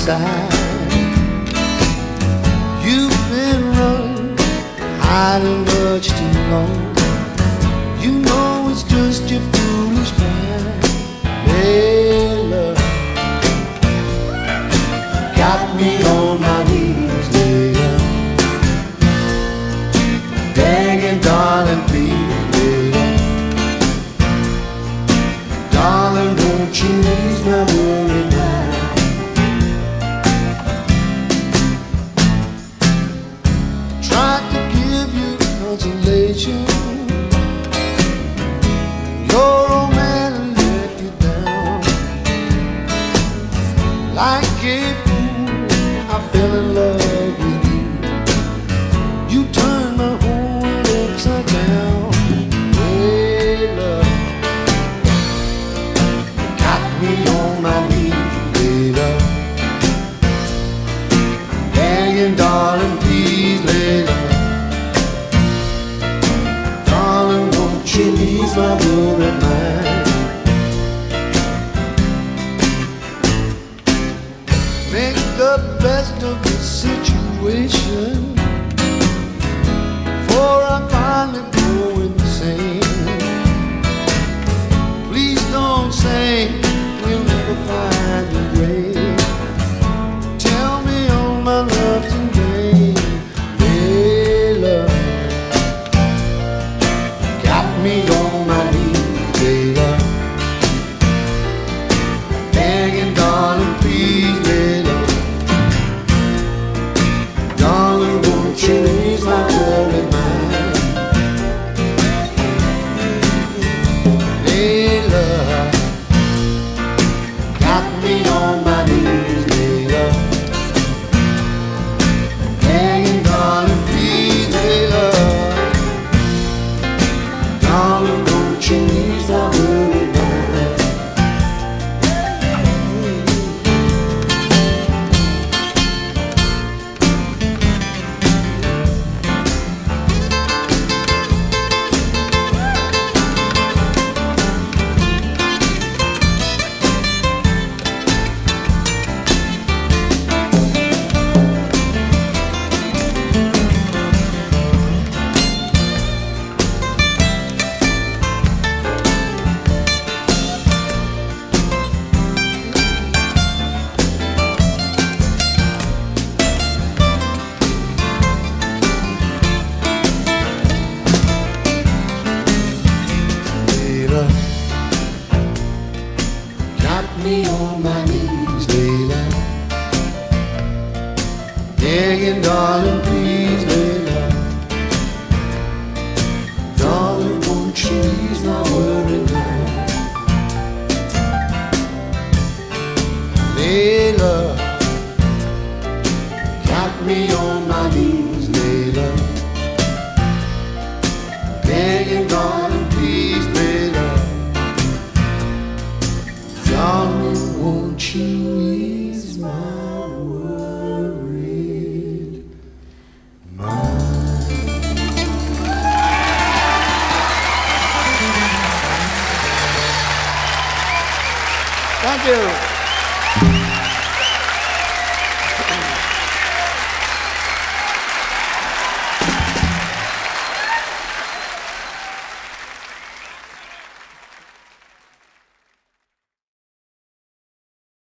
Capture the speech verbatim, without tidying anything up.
side. You've been running, hiding much too long. You know it's just your foolish mind. Layla, got me on my knees, Layla, begging, darling, please, Layla, darling, won't you ease my worried mind? Tried to give you consolation. Your old man let you down. Like a fool, I fell in love with you. You turned my whole world upside down. Layla, got me on my knees, Layla, begging, darling, please, Layla, darling, won't you ease my worried mind? Make the best of the situation, before I finally go insane. Please don't say we'll never find a grave. Tell me all my love's in vain. Layla, got me on my knees, Layla, begging, darling, please, Layla, darling, won't you ease my worried mind? Layla, got me on my knees, Layla, begging, darling, please, Layla, darling, won't you ease my worried mind? Layla, got me on my knees, Layla, begging, darling, please, Layla, darling, won't you ease my worried mind? Layla, got me on my knees, Layla, begging, darling, please, Layla, darling, won't you ease my worried mind? Thank you.